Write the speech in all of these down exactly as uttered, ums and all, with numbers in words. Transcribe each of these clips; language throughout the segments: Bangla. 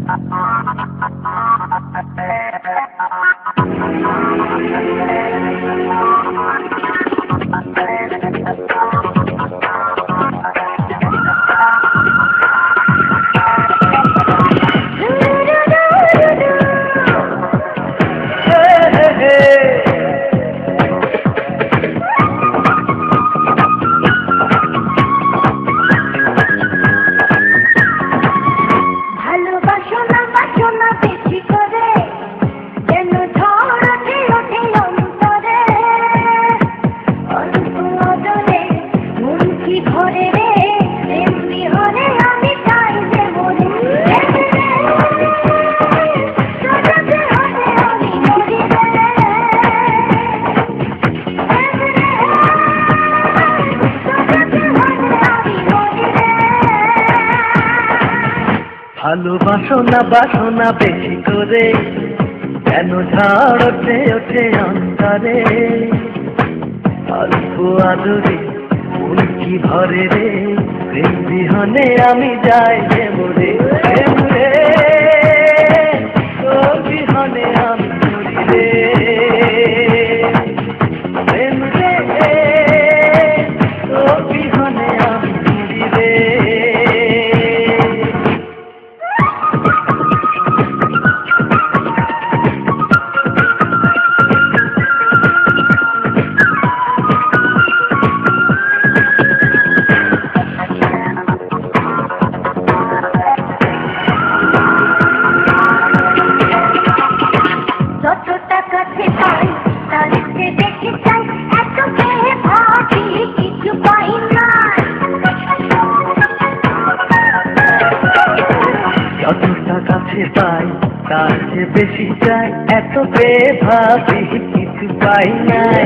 ভালোবাসো না বাসো না বেশি করে, কেন ঝড় ওঠে ওঠে অন্তরে। অল্প আদরে মন কি ভরে রে, প্রেম বিহনে আমি যাই যে মরে। প্রেম রে তোর বিহনে আমি মরি রে। প্রেম রে তোর বিহনে আমি মরি রে। কাছে পাই তার চেয়ে বেশি চাই, এত পেয়ে ভাবি কিছু পাই নাই।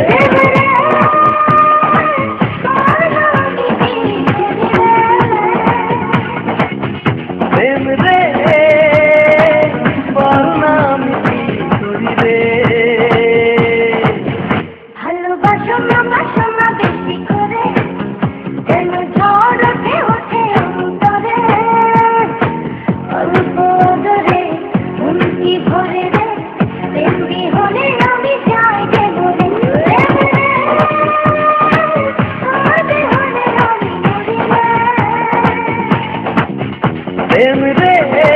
প্রেম রে বল না আমি কি করি রে। ভালোবাসো না বাসো না বেশি করে, কেন ঝড় ওঠে ওঠে অন্তরে। অল্প আদরে মন কি ভরে রে, প্রেম বিহনে আমি যাই যে মরে। প্রেম রে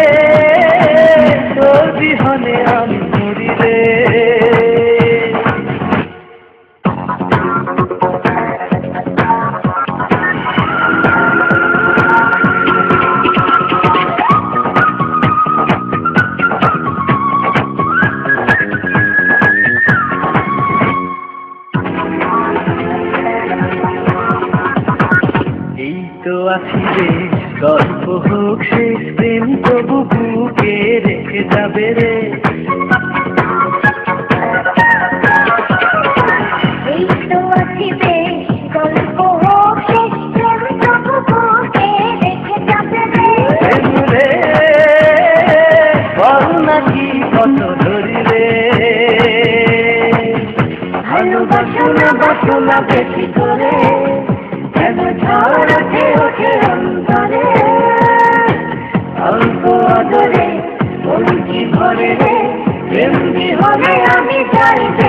তোর বিহনে আমি মরি রে। এই তো আছি রে, গল্প হোক শেষ, প্রেম তবু বুকে রেখে যাবে রে। এই তো আছি বেশ, গল্প হোক শেষ, প্রেম তবু বুকে রেখে যাবে রে। প্রেম রে বল নাকি কত ধরি রে। ভালোবাসো না বাসো না বেশি করে, কেন ঝড় ওঠে ওঠে অন্তরে। অল্প আদরে মন কি ভরে রে, প্রেম বিহনে আমি যাই।